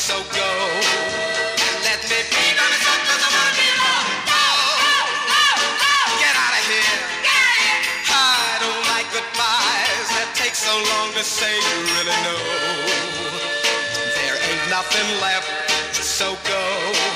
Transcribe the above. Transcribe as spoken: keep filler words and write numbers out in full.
So go and let me be. Gonna go 'cause I wanna be alone. Go, go, go. Get out of here. Get out of here. I don't like goodbyes that take so long to say. You really know there ain't nothing left. So go.